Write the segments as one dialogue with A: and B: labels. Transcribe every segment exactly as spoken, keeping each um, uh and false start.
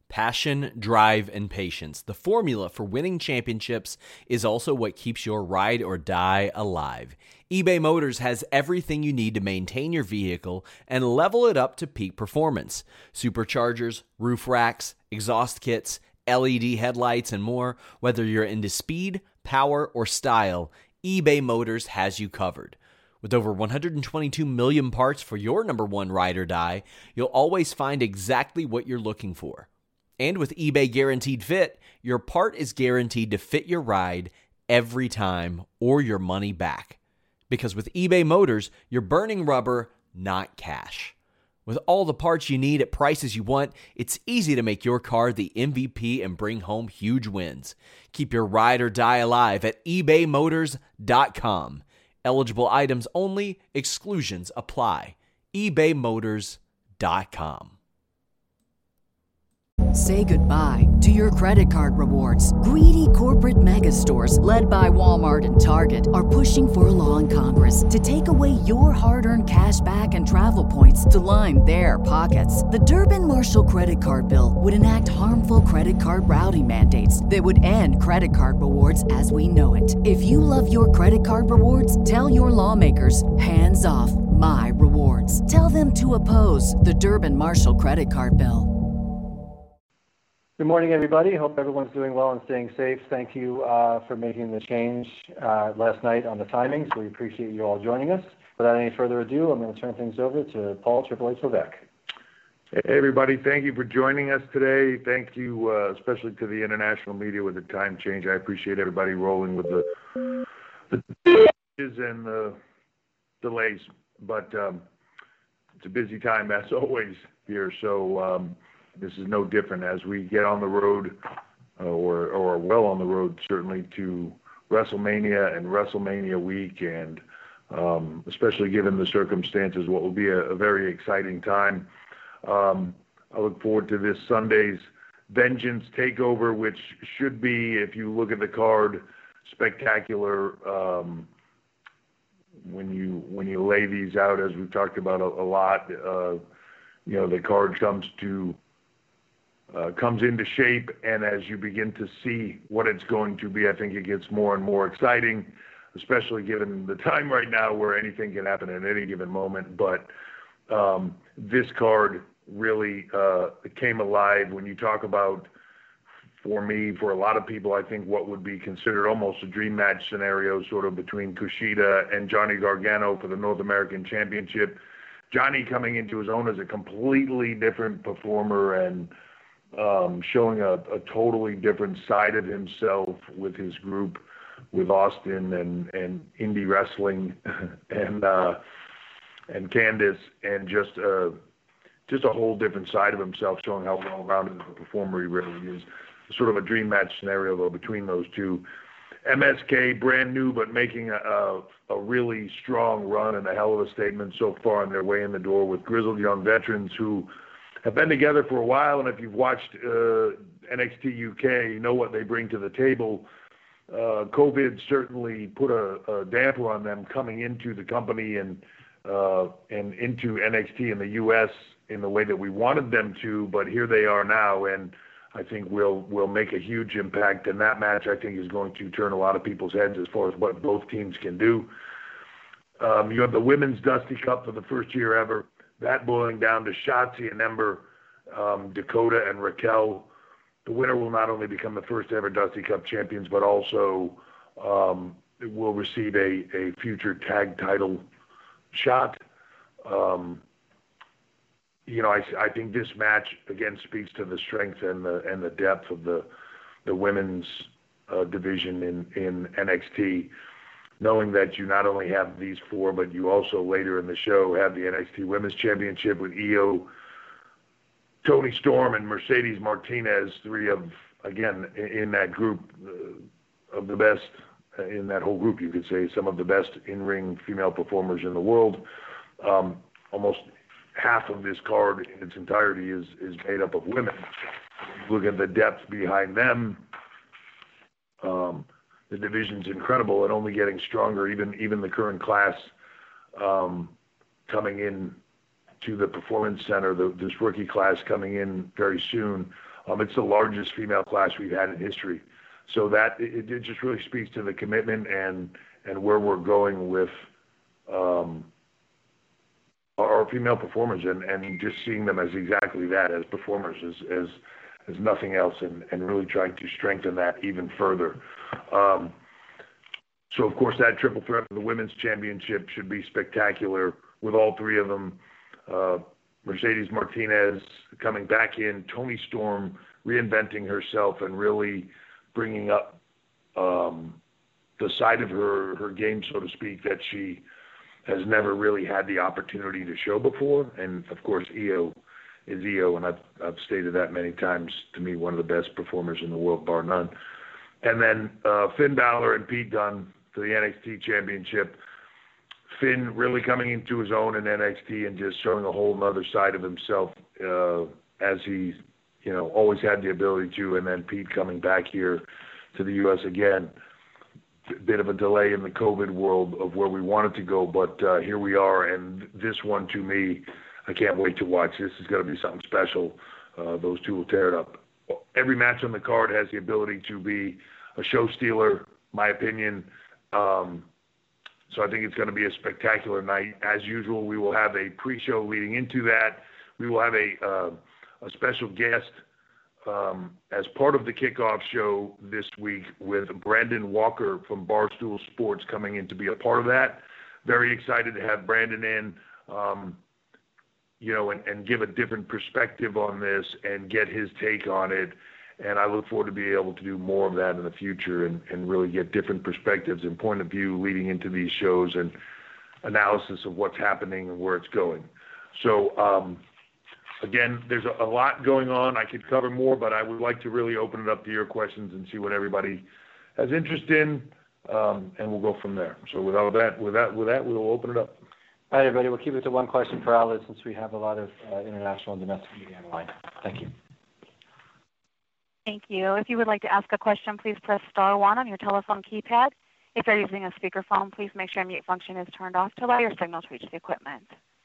A: Passion, drive, and patience. The formula for winning championships is also what keeps your ride or die alive. eBay Motors has everything you need to maintain your vehicle and level it up to peak performance. Superchargers, roof racks, exhaust kits, L E D headlights, and more. Whether you're into speed, power, or style, eBay Motors has you covered. With over one hundred twenty-two million parts for your number one ride or die, you'll always find exactly what you're looking for. And with eBay Guaranteed Fit, your part is guaranteed to fit your ride every time or your money back. Because with eBay Motors, you're burning rubber, not cash. With all the parts you need at prices you want, it's easy to make your car the M V P and bring home huge wins. Keep your ride or die alive at ebay motors dot com. Eligible items only, exclusions apply. ebay motors dot com.
B: Say goodbye to your credit card rewards. Greedy corporate mega stores, led by Walmart and Target, are pushing for a law in Congress to take away your hard-earned cash back and travel points to line their pockets. The Durbin-Marshall credit card bill would enact harmful credit card routing mandates that would end credit card rewards as we know it. If you love your credit card rewards, tell your lawmakers, hands off my rewards. Tell them to oppose the Durbin-Marshall credit card bill.
C: Good morning, everybody. Hope everyone's doing well and staying safe. Thank you uh, for making the change uh, last night on the timings. We appreciate you all joining us. Without any further ado, I'm going to turn things over to Paul Triple H Levesque.
D: Hey, everybody. Thank you for joining us today. Thank you, uh, especially to the international media with the time change. I appreciate everybody rolling with the, the changes and the delays. But um, it's a busy time, as always, here. So, um, this is no different as we get on the road, uh, or or well on the road, certainly, to WrestleMania and WrestleMania week, and um, especially given the circumstances, what will be a, a very exciting time. Um, I look forward to this Sunday's Vengeance Takeover, which should be, if you look at the card, spectacular. Um, when you when you lay these out, as we've talked about a, a lot, uh, you know, the card comes to Uh, comes into shape, and as you begin to see what it's going to be, I think it gets more and more exciting, especially given the time right now where anything can happen at any given moment. But um, this card really uh, came alive when you talk about, for me, for a lot of people, I think what would be considered almost a dream match scenario, sort of between Kushida and Johnny Gargano for the North American Championship. Johnny coming into his own as a completely different performer and Um, showing a, a totally different side of himself with his group, with Austin and, and indie wrestling and uh, and Candice, and just uh, just a whole different side of himself, showing how well-rounded of a performer he really is. Sort of a dream match scenario, though, between those two. M S K, brand new, but making a, a, a really strong run and a hell of a statement so far on their way in the door with grizzled young veterans who have been together for a while, and if you've watched uh, N X T U K, you know what they bring to the table. Uh, COVID certainly put a, a damper on them coming into the company and uh, and into N X T in the U S in the way that we wanted them to, but here they are now, and I think will will make a huge impact. And that match, I think, is going to turn a lot of people's heads as far as what both teams can do. Um, you have the Women's Dusty Cup for the first year ever. That boiling down to Shotzi and Ember, um, Dakota and Raquel. The winner will not only become the first ever Dusty Cup champions, but also um, will receive a, a future tag title shot. Um, you know, I, I think this match again speaks to the strength and the and the depth of the the women's uh, division in, in N X T. Knowing that you not only have these four, but you also later in the show have the N X T Women's Championship with Io, Toni Storm, and Mercedes Martinez, three of, again, in that group uh, of the best, in that whole group, you could say, some of the best in-ring female performers in the world. Um, almost half of this card in its entirety is, is made up of women. Look at the depth behind them. Um, The division's incredible and only getting stronger. Even even the current class um, coming in to the Performance Center, the, this rookie class coming in very soon, Um, it's the largest female class we've had in history. So that it, it just really speaks to the commitment and and where we're going with um, our, our female performers, and, and just seeing them as exactly that, as performers, as as, as nothing else, and, and really trying to strengthen that even further. Um, so, of course, that triple threat for the women's championship should be spectacular with all three of them. Uh, Mercedes Martinez coming back in, Toni Storm reinventing herself and really bringing up um, the side of her, her game, so to speak, that she has never really had the opportunity to show before. And, of course, Io is Io, and I've, I've stated that many times, to me, one of the best performers in the world, bar none. And then uh, Finn Balor and Pete Dunne to the N X T Championship. Finn really coming into his own in N X T and just showing a whole other side of himself uh, as he, you know, always had the ability to. And then Pete coming back here to the U S again. A bit of a delay in the COVID world of where we wanted to go, but uh, here we are. And this one, to me, I can't wait to watch. This is going to be something special. Uh, those two will tear it up. Every match on the card has the ability to be a show stealer, my opinion. Um, so I think it's going to be a spectacular night. As usual, we will have a pre-show leading into that. We will have a, uh, a special guest um, as part of the kickoff show this week with Brandon Walker from Barstool Sports coming in to be a part of that. Very excited to have Brandon in, um, you know, and, and give a different perspective on this and get his take on it. And I look forward to being able to do more of that in the future and, and really get different perspectives and point of view leading into these shows and analysis of what's happening and where it's going. So, um, again, there's a, a lot going on. I could cover more, but I would like to really open it up to your questions and see what everybody has interest in, um, and we'll go from there. So with all that, with that, with that, we'll open it up.
C: All right, everybody, we'll keep it to one question per outlet since we have a lot of uh, international and domestic media on the line. Thank you.
E: Thank you. If you would like to ask a question, please press star one on your telephone keypad. If you're using a speakerphone, please make sure mute function is turned off to allow your signal to reach the equipment.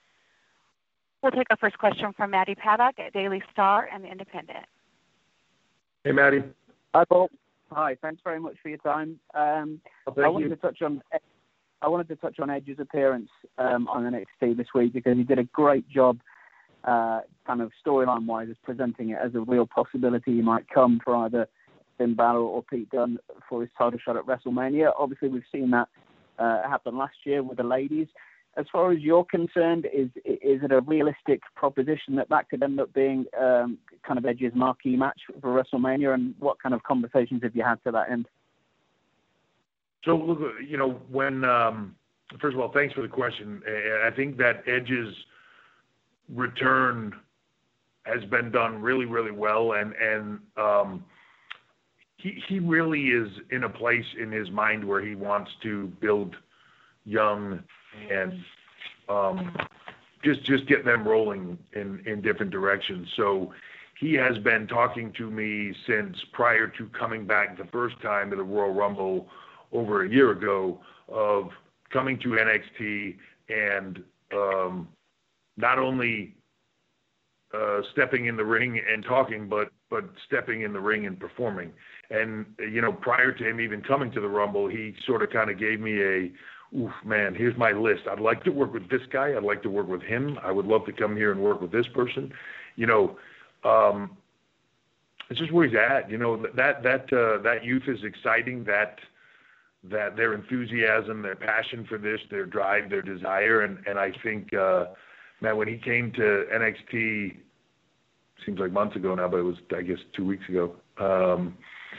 E: We'll take our first question from Maddie Paddock at Daily Star and The Independent.
D: Hey, Maddie.
F: Hi, Paul. Hi. Thanks very much for your time. Um,
D: oh, thank
F: I wanted
D: you.
F: to touch on I wanted to touch on Edge's appearance um, on N X T this week because he did a great job, uh, kind of storyline-wise, as presenting it as a real possibility he might come for either Finn Balor or Pete Dunne for his title shot at WrestleMania. Obviously, we've seen that uh, happen last year with the ladies. As far as you're concerned, is is it a realistic proposition that that could end up being um, kind of Edge's marquee match for WrestleMania, and what kind of conversations have you had to that end?
D: So, look, you know, when, um, first of all, thanks for the question. I think that Edge's return has been done really, really well, and, and um, he, he really is in a place in his mind where he wants to build young and um, just just get them rolling in, in different directions. So he has been talking to me since prior to coming back the first time to the Royal Rumble over a year ago of coming to N X T and um, not only uh, stepping in the ring and talking, but but stepping in the ring and performing. And, you know, prior to him even coming to the Rumble, he sort of kind of gave me a, oof, man, here's my list. I'd like to work with this guy. I'd like to work with him. I would love to come here and work with this person. You know, um, it's just where he's at. You know, that that uh, that youth is exciting. That that their enthusiasm, their passion for this, their drive, their desire, and and I think, uh, man, when he came to N X T, seems like months ago now, but it was, I guess, two weeks ago. Um,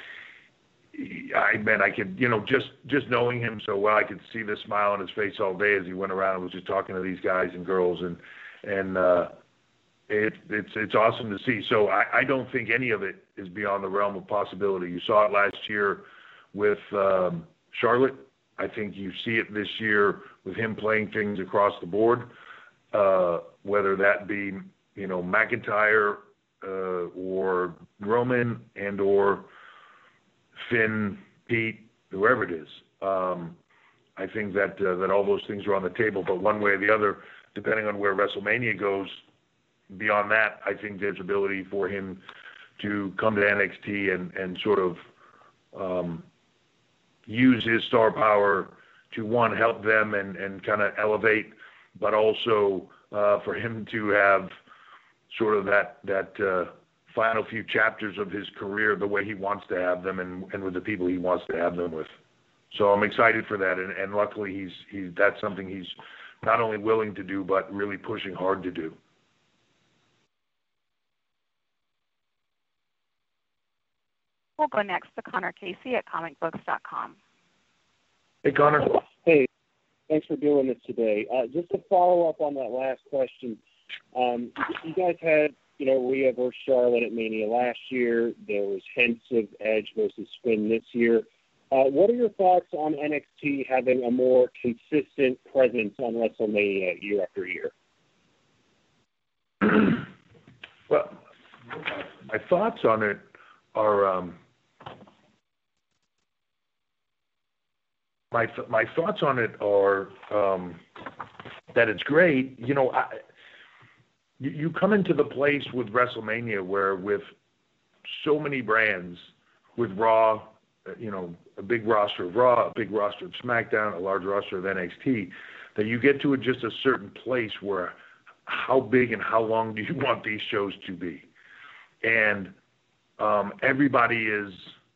D: I man, I could, you know, just just knowing him so well, I could see the smile on his face all day as he went around and was just talking to these guys and girls, and and uh, it, it's it's awesome to see. So I, I don't think any of it is beyond the realm of possibility. You saw it last year with um, Charlotte. I think you see it this year with him playing things across the board, uh, whether that be, you know, McIntyre uh, or Roman and or Finn, Pete, whoever it is. Um, I think that uh, that all those things are on the table, but one way or the other, depending on where WrestleMania goes, beyond that, I think there's ability for him to come to N X T and, and sort of um, use his star power to, one, help them and, and kind of elevate, but also uh, for him to have sort of that that uh, final few chapters of his career the way he wants to have them and, and with the people he wants to have them with. So I'm excited for that, and, and luckily he's he's that's something he's not only willing to do but really pushing hard to do.
E: We'll go next to Connor Casey at comic books dot com.
D: Hey, Connor.
G: Hey, thanks for doing this today. Uh, just to follow up on that last question, um, you guys had, you know, Rhea versus Charlotte at Mania last year. There was hints of Edge versus Finn this year. Uh, what are your thoughts on N X T having a more consistent presence on WrestleMania year after year?
D: Well, my thoughts on it are um, my th- my thoughts on it are um, that it's great. You know, I, you, you come into the place with WrestleMania where with so many brands, with Raw, you know, a big roster of Raw, a big roster of SmackDown, a large roster of N X T, that you get to just a certain place where how big and how long do you want these shows to be? And um, everybody is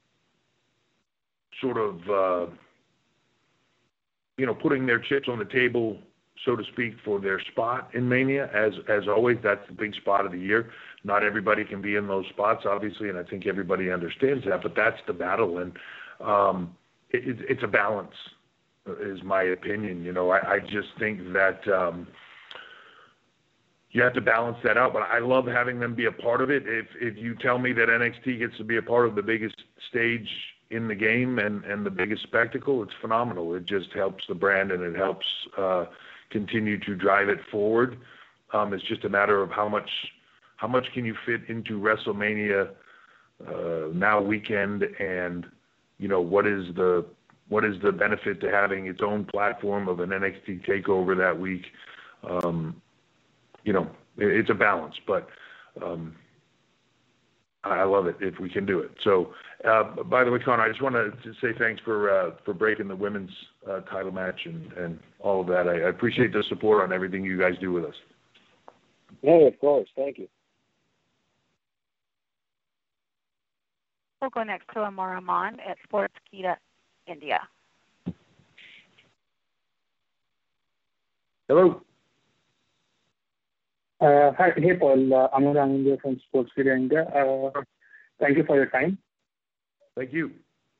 D: sort of, uh, you know, putting their chips on the table, so to speak, for their spot in Mania. As as always, that's the big spot of the year. Not everybody can be in those spots, obviously, and I think everybody understands that, but that's the battle, and um, it, it, it's a balance, is my opinion. You know, I, I just think that um, you have to balance that out, but I love having them be a part of it. If if you tell me that N X T gets to be a part of the biggest stage in the game and, and the biggest spectacle, it's phenomenal. It just helps the brand, and it helps uh, continue to drive it forward. Um, it's just a matter of how much how much can you fit into WrestleMania uh, now weekend, and you know what is the what is the benefit to having its own platform of an N X T takeover that week? Um, you know, it, it's a balance, but um, I love it if we can do it. So, uh, by the way, Connor, I just want to say thanks for uh, for breaking the women's uh, title match and, and all of that. I, I appreciate the support on everything you guys do with us.
G: No, of course. Thank you.
E: We'll go next to Amar Rahman at Sportskeeda India.
D: Hello.
H: Uh, hi, hey Paul, uh, Amar Rahman here from Sportskeeda India. Uh, thank you for your time.
D: Thank you.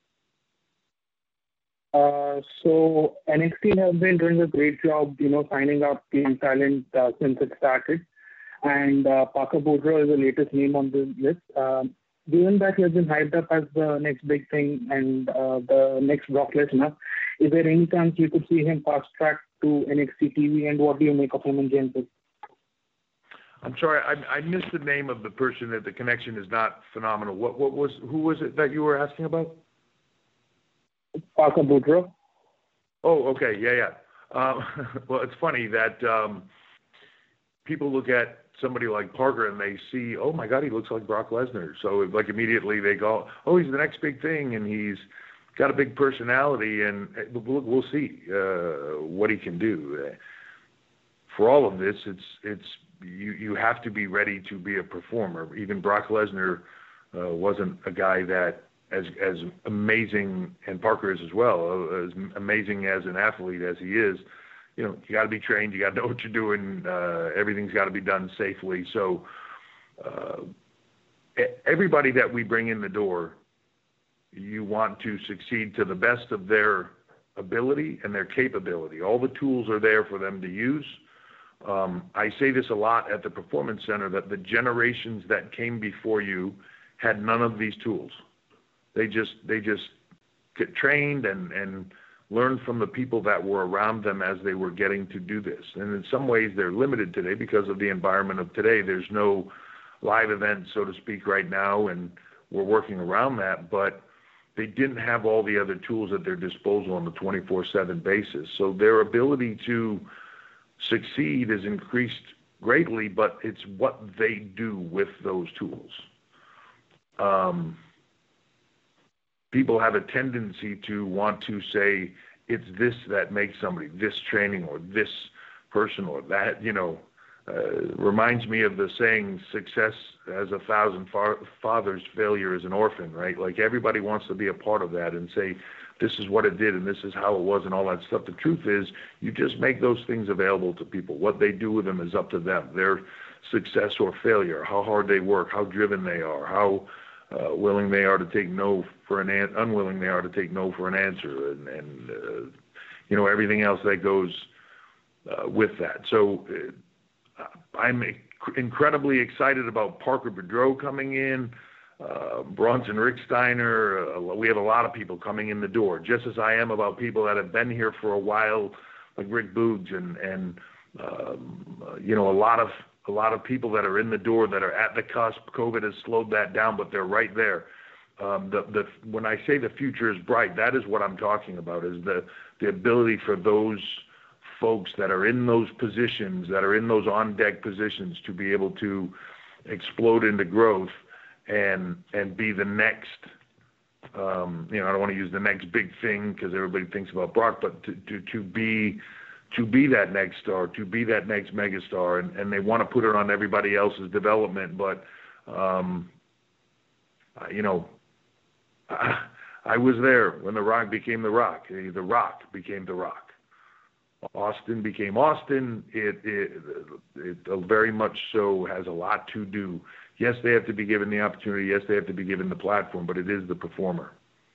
H: Uh, so N X T has been doing a great job, you know, signing up young talent uh, since it started, and uh, Parker Boudreaux is the latest name on the list. Um, given that he has been hyped up as the next big thing and uh, the next Brock Lesnar, is there any chance you could see him fast track to N X T T V, and what do you make of him in Genesis?
D: I'm sorry, I, I missed the name of the person. That the connection is not phenomenal. What what was who was it that you were asking about?
H: Parker Boudreaux.
D: Oh, okay, yeah, yeah. Um, well, it's funny that um, people look at somebody like Parker and they see, oh my God, he looks like Brock Lesnar. So like immediately they go, oh, he's the next big thing, and he's got a big personality, and we'll, we'll see uh, what he can do. For all of this, it's it's you you have to be ready to be a performer. Even Brock Lesnar uh, wasn't a guy that as as amazing, and Parker is as well, as amazing as an athlete as he is. You know, you got to be trained. You got to know what you're doing. Uh, everything's got to be done safely. So uh, everybody that we bring in the door, you want to succeed to the best of their ability and their capability. All the tools are there for them to use. Um, I say this a lot at the Performance Center, that the generations that came before you had none of these tools. They just they just get trained and, and learn from the people that were around them as they were getting to do this. And in some ways they're limited today because of the environment of today. There's no live event, so to speak, right now, and we're working around that, but they didn't have all the other tools at their disposal on a twenty-four seven basis. So their ability to succeed is increased greatly, but it's what they do with those tools. um, people have a tendency to want to say it's this that makes somebody, this training or this person or that, you know, uh, reminds me of the saying, success has a thousand fa- fathers, failure is an orphan, right? Like everybody wants to be a part of that and say, this is what it did and this is how it was and all that stuff. The truth is you just make those things available to people. What they do with them is up to them. Their success or failure, how hard they work, how driven they are, how uh, willing they are to take no for an an- unwilling they are to take no for an answer, and, and uh, you know, everything else that goes uh, with that. So uh, I'm incredibly excited about Parker Boudreau coming in. Uh, Bronson Ricksteiner, uh, we have a lot of people coming in the door, just as I am about people that have been here for a while, like Rick Boogs and, and um, uh, you know, a lot of a lot of people that are in the door that are at the cusp. COVID has slowed that down, but they're right there. Um, the, the, when I say the future is bright, that is what I'm talking about, is the, the ability for those folks that are in those positions, that are in those on-deck positions, to be able to explode into growth and and be the next, um, you know, I don't want to use the next big thing because everybody thinks about Brock, but to, to, to be to be that next star, to be that next megastar, and, and they want to put it on everybody else's development, but, um, you know, I, I was there when The Rock became The Rock. The Rock became The Rock. Austin became Austin. It, it, it very much so has a lot to do. Yes, they have to be given the opportunity. Yes, they have to be given the platform, but it is the performer.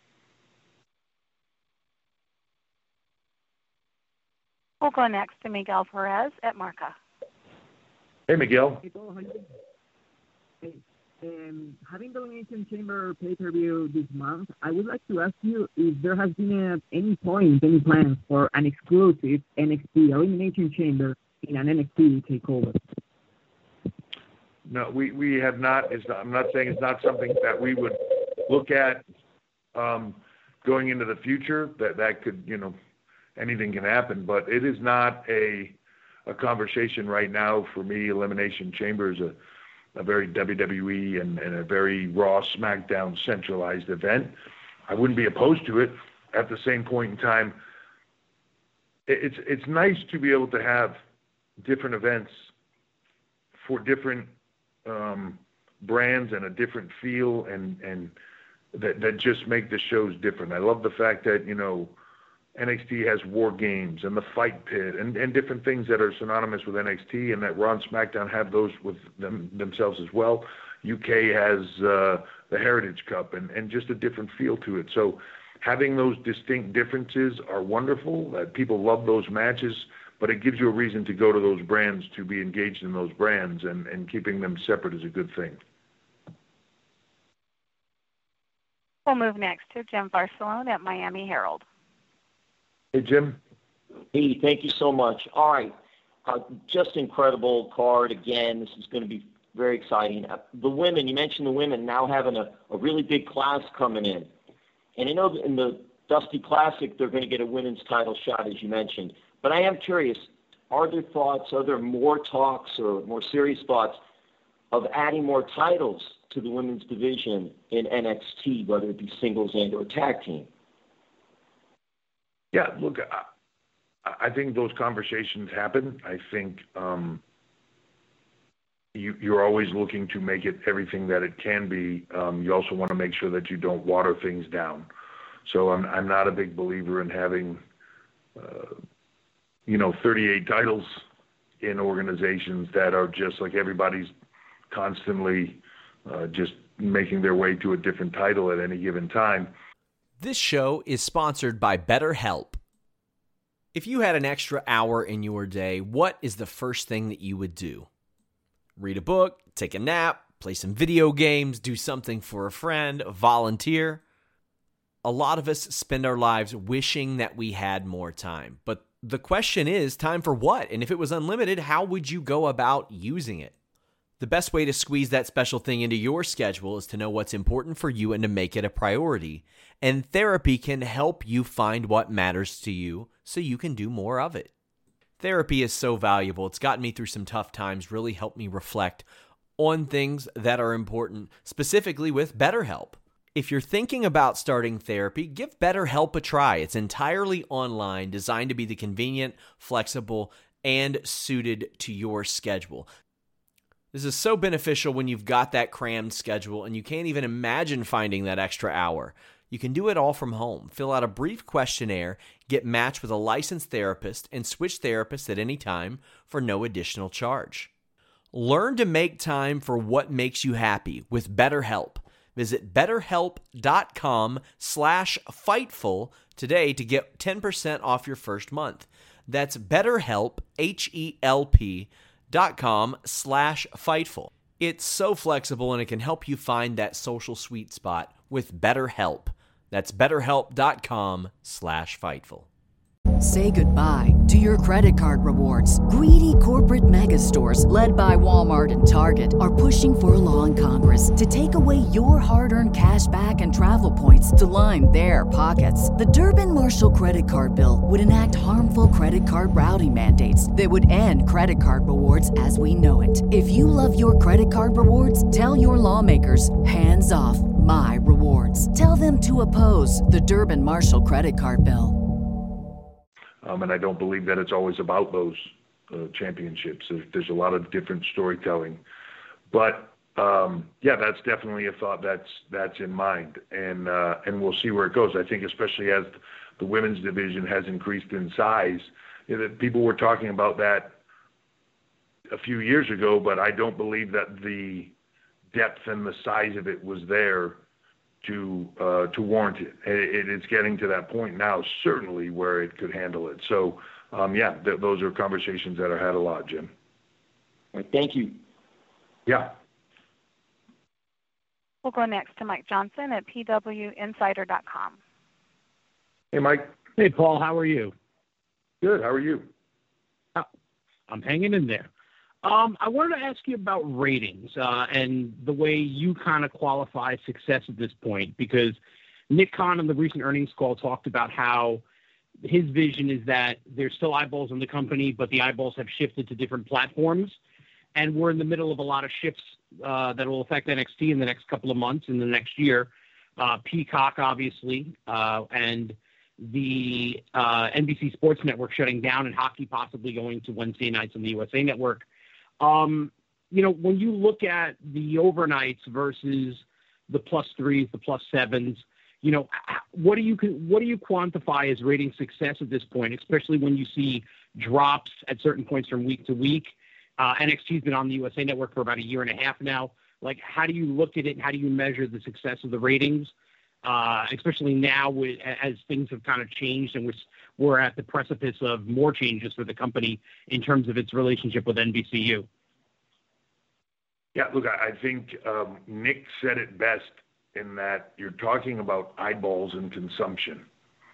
E: We'll go next to Miguel Perez at Marca.
D: Hey, Miguel.
I: Hey, Paul, how you doing? Hey, um, having the Elimination Chamber pay-per-view this month, I would like to ask you if there has been a, any point, any plans for an exclusive N X T Elimination Chamber in an N X T takeover.
D: No, we, we have not. It's not. I'm not saying it's not something that we would look at um, going into the future. That that could, you know, anything can happen. But it is not a a conversation right now for me. Elimination Chamber is a, a very W W E and, and a very Raw, SmackDown centralized event. I wouldn't be opposed to it. At the same point in time, it's it's nice to be able to have different events for different um, brands and a different feel, and, and that, that just make the shows different. I love the fact that, you know, N X T has War Games and the Fight Pit and, and different things that are synonymous with N X T, and that Raw and SmackDown have those with them themselves as well. U K has uh, the Heritage Cup and, and just a different feel to it. So having those distinct differences are wonderful. That people love those matches, but it gives you a reason to go to those brands, to be engaged in those brands, and, and keeping them separate is a good thing.
E: We'll move next to Jim Barcelone at Miami Herald.
D: Hey, Jim.
J: Hey, thank you so much. All right. Uh, just incredible card again. This is going to be very exciting. Uh, the women, you mentioned the women now having a, a really big class coming in. And I know in the Dusty Classic, they're going to get a women's title shot, as you mentioned. But I am curious, are there thoughts, are there more talks or more serious thoughts of adding more titles to the women's division in N X T, whether it be singles and or tag team?
D: Yeah, look, I, I think those conversations happen. I think um, you, you're always looking to make it everything that it can be. Um, you also want to make sure that you don't water things down. So I'm, I'm not a big believer in having, uh, you know, thirty-eight titles in organizations that are just like everybody's constantly uh, just making their way to a different title at any given time.
A: This show is sponsored by BetterHelp. If you had an extra hour in your day, what is the first thing that you would do? Read a book, take a nap, play some video games, do something for a friend, volunteer. A lot of us spend our lives wishing that we had more time. But the question is, time for what? And if it was unlimited, how would you go about using it? The best way to squeeze that special thing into your schedule is to know what's important for you and to make it a priority. And therapy can help you find what matters to you so you can do more of it. Therapy is so valuable. It's gotten me through some tough times, really helped me reflect on things that are important, specifically with BetterHelp. If you're thinking about starting therapy, give BetterHelp a try. It's entirely online, designed to be the convenient, flexible, and suited to your schedule. This is so beneficial when you've got that crammed schedule and you can't even imagine finding that extra hour. You can do it all from home. Fill out a brief questionnaire, get matched with a licensed therapist, and switch therapists at any time for no additional charge. Learn to make time for what makes you happy with BetterHelp. Visit betterhelp.com slash Fightful today to get ten percent off your first month. That's BetterHelp, H E L P, dot com slash Fightful. It's so flexible and it can help you find that social sweet spot with BetterHelp. That's betterhelp.com slash Fightful.
B: Say goodbye to your credit card rewards. Greedy corporate mega stores, led by Walmart and Target, are pushing for a law in Congress to take away your hard-earned cash back and travel points to line their pockets. The Durbin-Marshall credit card bill would enact harmful credit card routing mandates that would end credit card rewards as we know it. If you love your credit card rewards, tell your lawmakers, hands off my rewards. Tell them to oppose the Durbin-Marshall credit card bill.
D: Um, and I don't believe that it's always about those uh, championships. There's, there's a lot of different storytelling. But, um, yeah, that's definitely a thought that's that's in mind. And, uh, and we'll see where it goes. I think especially as the women's division has increased in size, you know, people were talking about that a few years ago, but I don't believe that the depth and the size of it was there to uh, to warrant it. it. It's getting to that point now, certainly, where it could handle it. So, um, yeah, th- those are conversations that are had a lot, Jim.
J: All right, thank you.
D: Yeah.
E: We'll go next to Mike Johnson at P W Insider dot com.
D: Hey, Mike.
K: Hey, Paul. How are you?
D: Good. How are you?
K: Oh, I'm hanging in there. Um, I wanted to ask you about ratings uh, and the way you kind of qualify success at this point, because Nick Khan on the recent earnings call talked about how his vision is that there's still eyeballs on the company, but the eyeballs have shifted to different platforms. And we're in the middle of a lot of shifts uh, that will affect N X T in the next couple of months, in the next year. Uh, Peacock, obviously, uh, and the uh, N B C Sports Network shutting down, and hockey possibly going to Wednesday nights on the U S A Network. Um, you know, when you look at the overnights versus the plus threes, the plus sevens, you know, what do you what do you quantify as rating success at this point, especially when you see drops at certain points from week to week? Uh, N X T's been on the U S A Network for about a year and a half now. Like, how do you look at it, and how do you measure the success of the ratings, uh, especially now with, as things have kind of changed and we're, we're at the precipice of more changes for the company in terms of its relationship with N B C U?
D: Yeah, look, I think um, Nick said it best in that you're talking about eyeballs and consumption.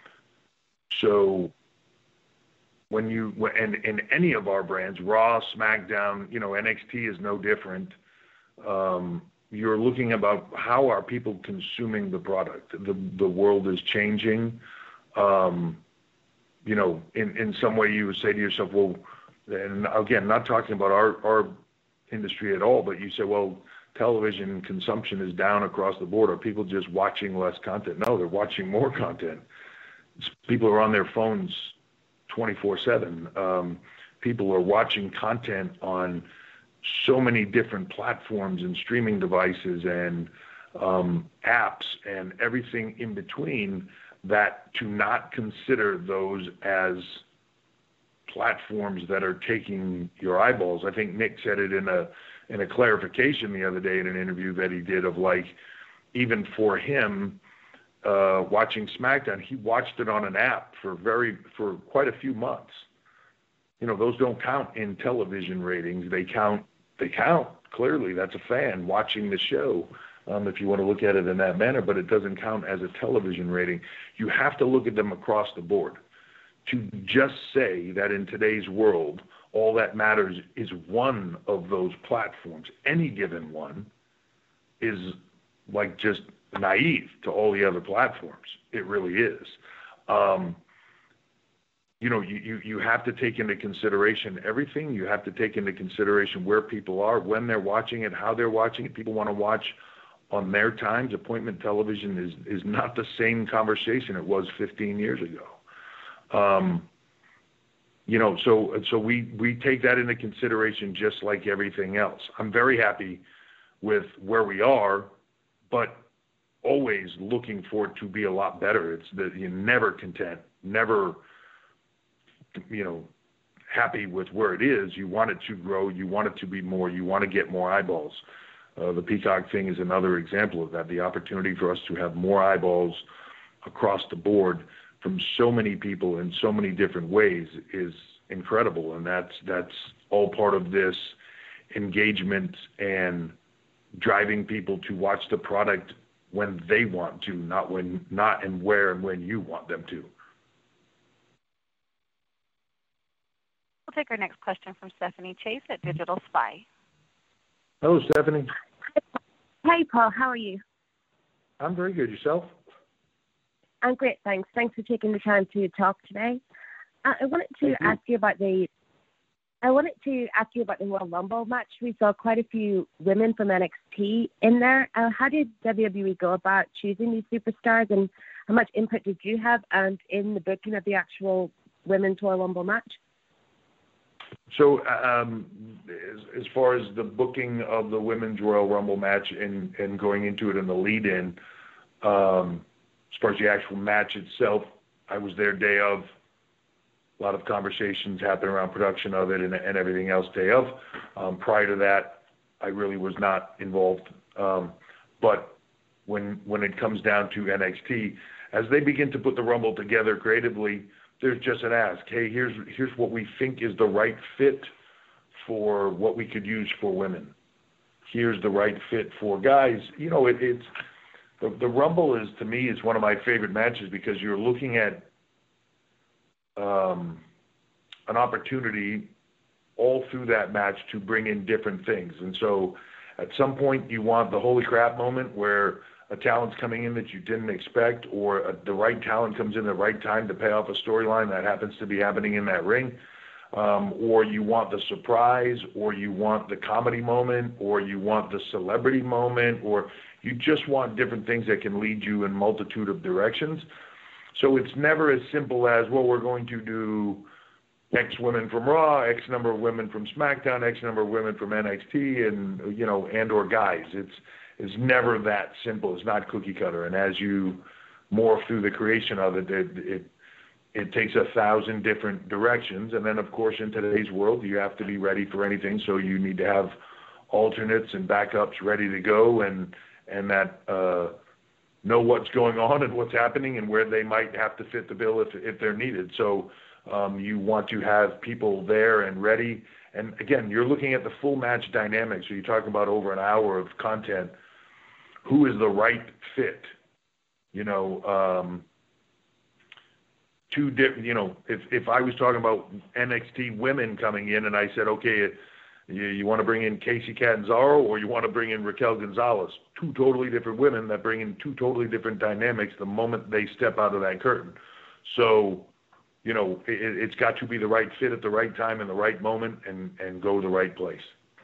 D: So when you, and in any of our brands, Raw, SmackDown, you know, N X T is no different. Um, you're looking about how are people consuming the product. The the world is changing. Um, you know, in, in some way you would say to yourself, well, and again, not talking about our, our industry at all, but you say, well, television consumption is down across the board. Are people just watching less content? No, they're watching more content. People are on their phones twenty-four seven. Um, people are watching content on so many different platforms and streaming devices and um, apps and everything in between, that to not consider those as platforms that are taking your eyeballs. I think Nick said it in a in a clarification the other day in an interview that he did of, like, even for him uh, watching SmackDown, he watched it on an app for very for quite a few months. You know, those don't count in television ratings. They count. They count clearly. That's a fan watching the show, um, if you want to look at it in that manner. But it doesn't count as a television rating. You have to look at them across the board. To just say that in today's world, all that matters is one of those platforms, any given one, is like just naive to all the other platforms. It really is. Um, you know, you, you, you have to take into consideration everything. You have to take into consideration where people are, when they're watching it, how they're watching it. People want to watch on their times. Appointment television is, is not the same conversation it was fifteen years ago. Um, you know, so so we, we take that into consideration just like everything else. I'm very happy with where we are, but always looking for it to be a lot better. It's that you're never content, never, you know, happy with where it is. You want it to grow. You want it to be more. You want to get more eyeballs. Uh, the Peacock thing is another example of that. The opportunity for us to have more eyeballs across the board from so many people in so many different ways is incredible. And that's, that's all part of this engagement and driving people to watch the product when they want to, not when, not and where and when you want them to.
E: We'll take our next question from Stephanie Chase at Digital Spy.
D: Hello, Stephanie.
L: Hey, Paul. How are you?
D: I'm very good. Yourself?
L: I'm great, thanks. Thanks for taking the time to talk today. Uh, I wanted to
D: Thank you.
L: ask you about the. I wanted to ask you about the Royal Rumble match. We saw quite a few women from N X T in there. Uh, how did W W E go about choosing these superstars, and how much input did you have and in the booking of the actual Women's Royal Rumble match?
D: So um, as, as far as the booking of the Women's Royal Rumble match and, and going into it in the lead-in, um, as far as the actual match itself, I was there day of. A lot of conversations happened around production of it and, and everything else day of. Um, prior to that, I really was not involved. Um, but when when it comes down to N X T, as they begin to put the Rumble together creatively, there's just an ask. Hey, here's here's what we think is the right fit for what we could use for women. Here's the right fit for guys. You know, it, it's the, the Rumble is, to me, is one of my favorite matches because you're looking at um, an opportunity all through that match to bring in different things. And so at some point you want the holy crap moment where a talent's coming in that you didn't expect, or a, the right talent comes in the right time to pay off a storyline that happens to be happening in that ring. Um, or you want the surprise, or you want the comedy moment, or you want the celebrity moment, or you just want different things that can lead you in multitude of directions. So it's never as simple as, well, we're going to do X women from Raw, X number of women from SmackDown, X number of women from N X T, and, you know, and or guys. It's it's never that simple. It's not cookie cutter. And as you morph through the creation of it, it, it it takes a thousand different directions. And then, of course, in today's world, you have to be ready for anything. So you need to have alternates and backups ready to go, and and that uh, know what's going on and what's happening and where they might have to fit the bill if if they're needed. So um, you want to have people there and ready. And again, you're looking at the full match dynamic. So you're talking about over an hour of content. Who is the right fit? You know, um, two different, you know, if, if I was talking about N X T women coming in and I said, okay, you, you want to bring in Kacy Catanzaro or you want to bring in Raquel Gonzalez, two totally different women that bring in two totally different dynamics the moment they step out of that curtain. So, you know, it, it's got to be the right fit at the right time in the right moment and, and go the right place.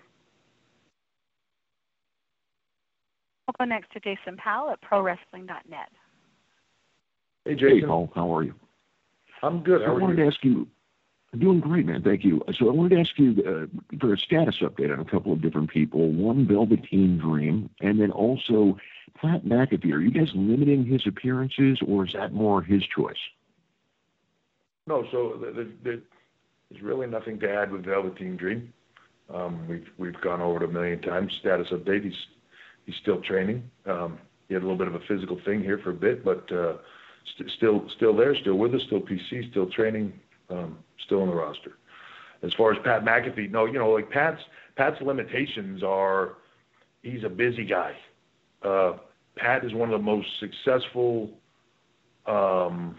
E: We'll go next to Jason Powell at Pro Wrestling dot net.
D: Hey, Jason.
M: Hey, Paul. How are you?
D: I'm good. How
M: I
D: are
M: wanted
D: you?
M: to ask you, I'm doing great, man. Thank you. So I wanted to ask you uh, for a status update on a couple of different people. One, Velveteen Dream, and then also Pat McAfee. Are you guys limiting his appearances, or is that more his choice?
D: No, so the, the, the, there's really nothing to add with Velveteen Dream. Um, we've we've gone over it a million times. Status update. He's he's still training. Um, he had a little bit of a physical thing here for a bit, but uh, st- still still there, still with us, still P C, still training, um, still on the roster. As far as Pat McAfee, no, you know, like Pat's Pat's limitations are he's a busy guy. Uh, Pat is one of the most successful. Um,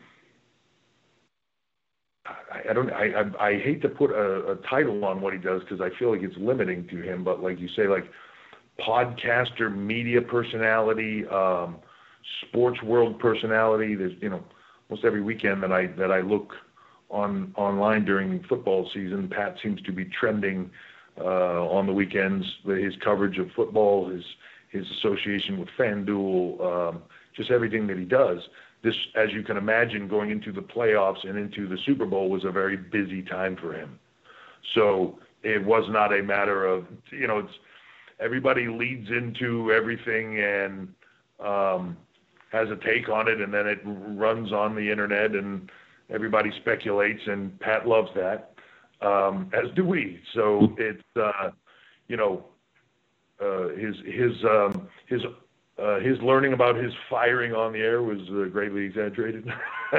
D: I, I don't. I, I I hate to put a, a title on what he does because I feel like it's limiting to him. But like you say, like podcaster, media personality, um, sports world personality. There's you know almost every weekend that I that I look on online during football season. Pat seems to be trending uh, on the weekends. His coverage of football, his his association with FanDuel, um, just everything that he does. This, as you can imagine, going into the playoffs and into the Super Bowl was a very busy time for him. So it was not a matter of, you know, it's everybody leads into everything and um, has a take on it, and then it runs on the internet and everybody speculates, and Pat loves that, um, as do we. So it's, uh, you know, uh, his his um, his uh, his learning about his firing on the air was uh, greatly exaggerated.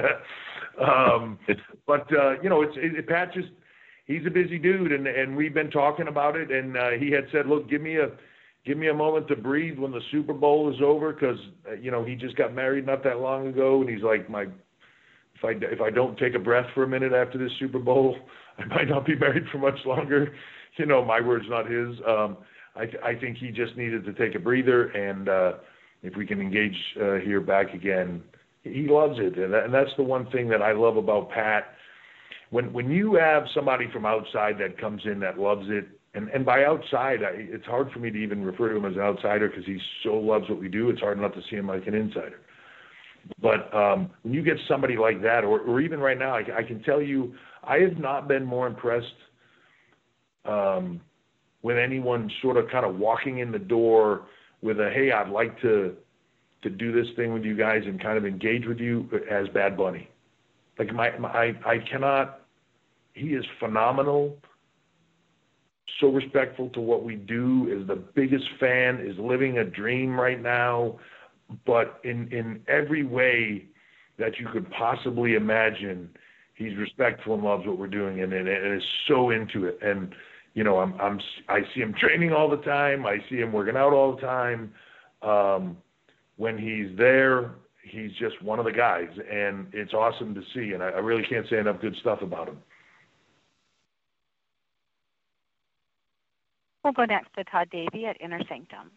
D: um, but uh, you know, it's it, Pat just he's a busy dude, and and we've been talking about it, and uh, he had said, look, give me a give me a moment to breathe when the Super Bowl is over, because uh, you know he just got married not that long ago, and he's like, my if I if I don't take a breath for a minute after this Super Bowl, I might not be married for much longer. You know, my words, not his. Um, I, I think he just needed to take a breather, and uh, if we can engage uh, here back again, he loves it, and, that, and that's the one thing that I love about Pat. When when you have somebody from outside that comes in that loves it, and, and by outside, I, it's hard for me to even refer to him as an outsider because he so loves what we do. It's hard not to see him like an insider. But um, when you get somebody like that, or, or even right now, I, I can tell you, I have not been more impressed um, with anyone sort of kind of walking in the door with a, hey, I'd like to to do this thing with you guys and kind of engage with you, as Bad Bunny. Like my, my I, I cannot, he is phenomenal, so respectful to what we do, is the biggest fan, is living a dream right now, but in, in every way that you could possibly imagine, he's respectful and loves what we're doing, and, and, and is so into it. And, you know, I'm, I'm, I see him training all the time. I see him working out all the time. Um, when he's there, he's just one of the guys, and it's awesome to see. And I, I really can't say enough good stuff about him.
E: We'll go next to Todd Davey at Inner Sanctum.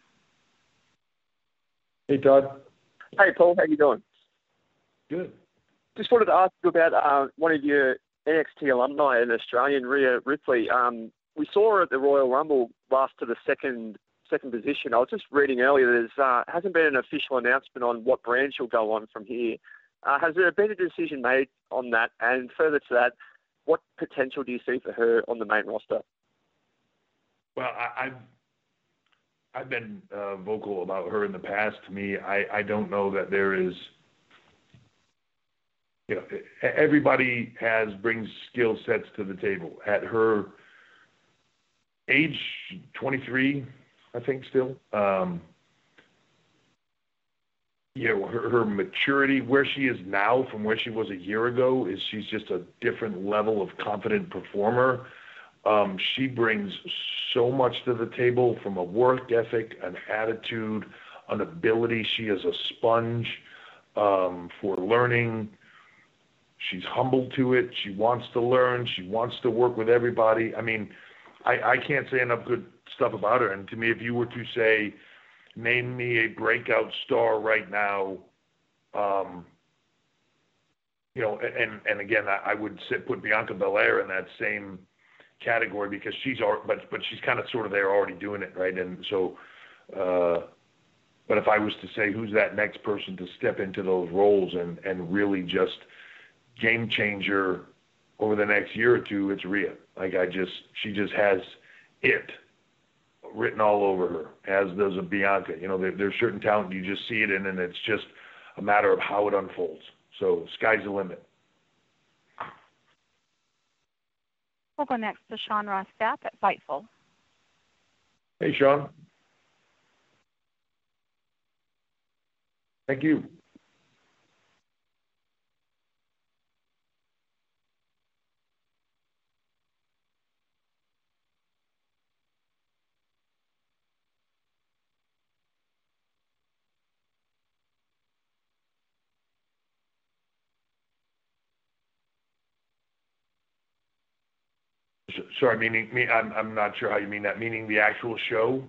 D: Hey, Todd.
N: Hey, Paul. How you doing?
D: Good.
N: Just wanted to ask you about uh, one of your N X T alumni, an Australian, Rhea Ripley. Um, we saw her at the Royal Rumble last to the second second position. I was just reading earlier, there's uh, hasn't been an official announcement on what brand she'll go on from here. Uh, has there been a decision made on that? And further to that, what potential do you see for her on the main roster?
D: Well, I, I've I've been uh, vocal about her in the past. To me, I, I don't know that there is, you know, everybody has brings skill sets to the table. At her age, twenty-three, I think still, um, you know, her, her maturity, where she is now from where she was a year ago, is she's just a different level of confident performer. Um, she brings so much to the table from a work ethic, an attitude, an ability. She is a sponge um, for learning. She's humble to it. She wants to learn. She wants to work with everybody. I mean, I, I can't say enough good stuff about her. And to me, if you were to say, name me a breakout star right now, um, you know, and, and again, I, I would sit, put Bianca Belair in that same category, because she's already, but but she's kind of sort of there already doing it, right? And so, uh, but if I was to say who's that next person to step into those roles and and really just game changer over the next year or two, it's Rhea. Like I just, she just has it written all over her, as does a Bianca. You know, there, there's certain talent you just see it in, and it's just a matter of how it unfolds. So sky's the limit.
E: We'll go next to Sean Ross Sapp at Fightful.
D: Hey, Sean. Thank you. Sorry, meaning me. I'm I'm not sure how you mean that. Meaning the actual show.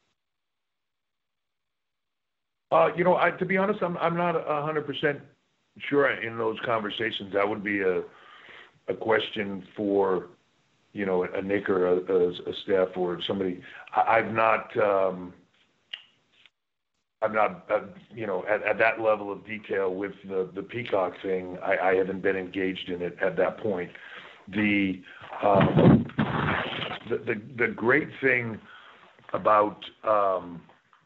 D: Uh, you know, I, to be honest, I'm I'm not a hundred percent sure, in those conversations, that would be a a question for, you know, a Nick or a, a, a staff or somebody. I, I've not, um, I'm not, uh, you know, at, at that level of detail with the, the Peacock thing. I, I haven't been engaged in it at that point. The, um, the, the, the great thing about um,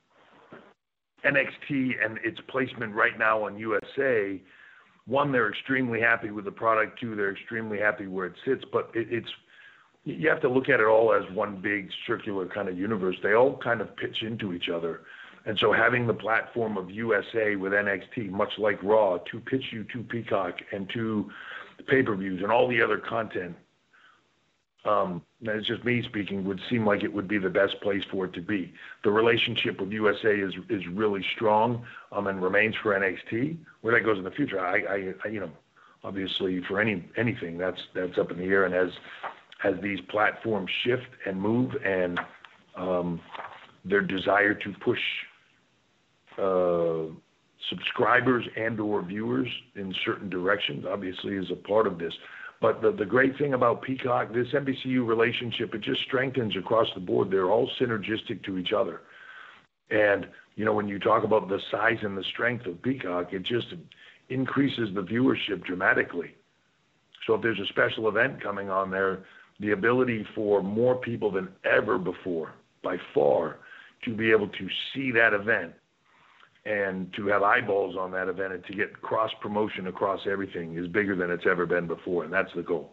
D: N X T and its placement right now on U S A, one, they're extremely happy with the product. Two, they're extremely happy where it sits. But it, it's you have to look at it all as one big circular kind of universe. They all kind of pitch into each other. And so having the platform of U S A with N X T, much like Raw, to pitch you to Peacock and to pay-per-views and all the other content, um, and it's just me speaking, would seem like it would be the best place for it to be. The relationship with U S A is is really strong um, and remains for N X T. Where that goes in the future, I, I, I you know, obviously for any anything that's that's up in the air. And as as these platforms shift and move, and um, their desire to push uh, subscribers and or viewers in certain directions, obviously is a part of this. But the, the great thing about Peacock, this N B C U relationship, it just strengthens across the board. They're all synergistic to each other. And, you know, when you talk about the size and the strength of Peacock, it just increases the viewership dramatically. So if there's a special event coming on there, the ability for more people than ever before, by far, to be able to see that event and to have eyeballs on that event and to get cross-promotion across everything is bigger than it's ever been before, and that's the goal.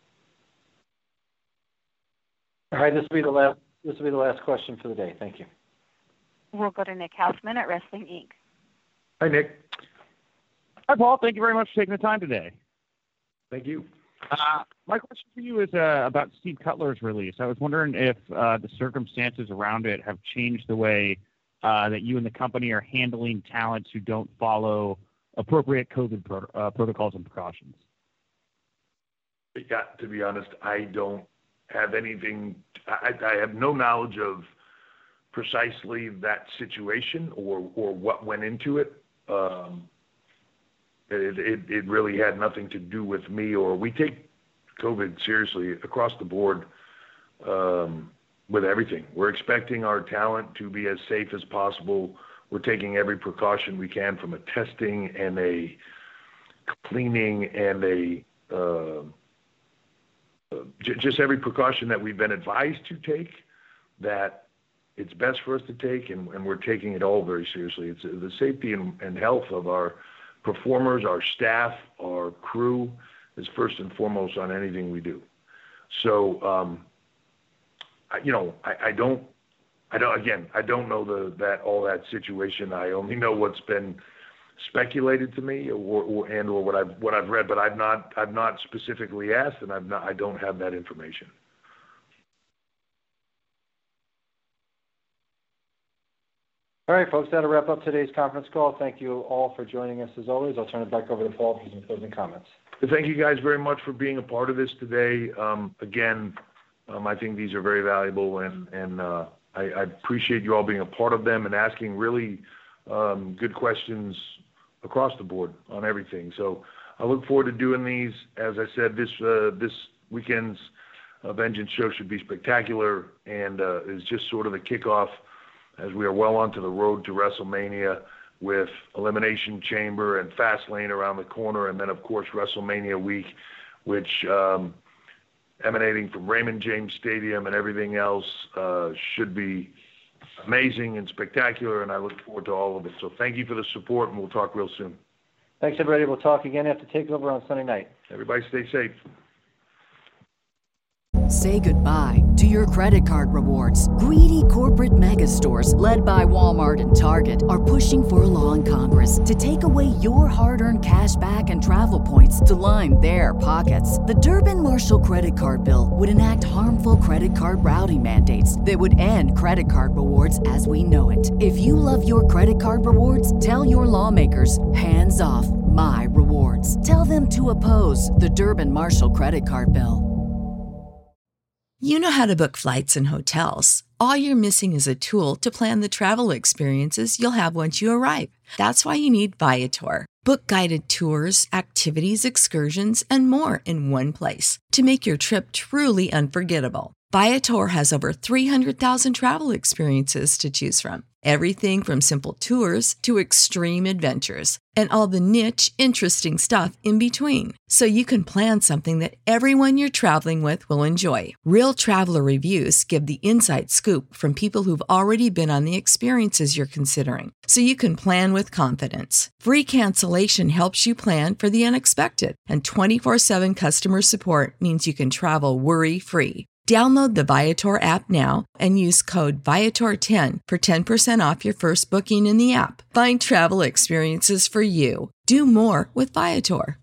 C: All right, this will be the last, this will be the last question for the day. Thank you.
E: We'll go to Nick Hausman at Wrestling Incorporated.
D: Hi, Nick.
K: Hi, Paul. Thank you very much for taking the time today.
D: Thank you.
K: Uh, my question for you is uh, about Steve Cutler's release. I was wondering if uh, the circumstances around it have changed the way uh, that you and the company are handling talents who don't follow appropriate COVID pro- uh, protocols and precautions.
D: Yeah, to be honest, I don't have anything. I, I have no knowledge of precisely that situation or, or what went into it. Um, It, it, it really had nothing to do with me, or we take COVID seriously across the board um, with everything. We're expecting our talent to be as safe as possible. We're taking every precaution we can, from a testing and a cleaning and a uh, uh, j- just every precaution that we've been advised to take, that it's best for us to take, and, and we're taking it all very seriously. It's uh, the safety and, and health of our performers, our staff, our crew is first and foremost on anything we do. So, um, I, you know, I, I don't, I don't, again, I don't know the, that, all that situation. I only know what's been speculated to me or, or, and, or what I've, what I've read, but I've not, I've not specifically asked, and I've not, I don't have that information.
C: All right, folks, that'll wrap up today's conference call. Thank you all for joining us as always. I'll turn it back over to Paul for some closing comments.
D: Thank you guys very much for being a part of this today. Um, again, um, I think these are very valuable, and, and uh, I, I appreciate you all being a part of them and asking really um, good questions across the board on everything. So I look forward to doing these. As I said, this uh, this weekend's uh, Vengeance show should be spectacular, and uh, is just sort of the kickoff as we are well onto the road to WrestleMania, with Elimination Chamber and Fastlane around the corner, and then, of course, WrestleMania week, which, um, emanating from Raymond James Stadium and everything else, uh, should be amazing and spectacular, and I look forward to all of it. So thank you for the support, and we'll talk real soon.
C: Thanks, everybody. We'll talk again after TakeOver on Sunday night.
D: Everybody stay safe.
B: Say goodbye to your credit card rewards. Greedy corporate mega stores, led by Walmart and Target, are pushing for a law in Congress to take away your hard-earned cash back and travel points to line their pockets. The Durbin-Marshall credit card bill would enact harmful credit card routing mandates that would end credit card rewards as we know it. If you love your credit card rewards, tell your lawmakers, hands off my rewards. Tell them to oppose the Durbin-Marshall credit card bill.
O: You know how to book flights and hotels. All you're missing is a tool to plan the travel experiences you'll have once you arrive. That's why you need Viator. Book guided tours, activities, excursions, and more in one place to make your trip truly unforgettable. Viator has over three hundred thousand travel experiences to choose from. Everything from simple tours to extreme adventures and all the niche, interesting stuff in between. So you can plan something that everyone you're traveling with will enjoy. Real traveler reviews give the inside scoop from people who've already been on the experiences you're considering. So you can plan with confidence. Free cancellation helps you plan for the unexpected. And twenty-four seven customer support means you can travel worry-free. Download the Viator app now and use code Viator ten for ten percent off your first booking in the app. Find travel experiences for you. Do more with Viator.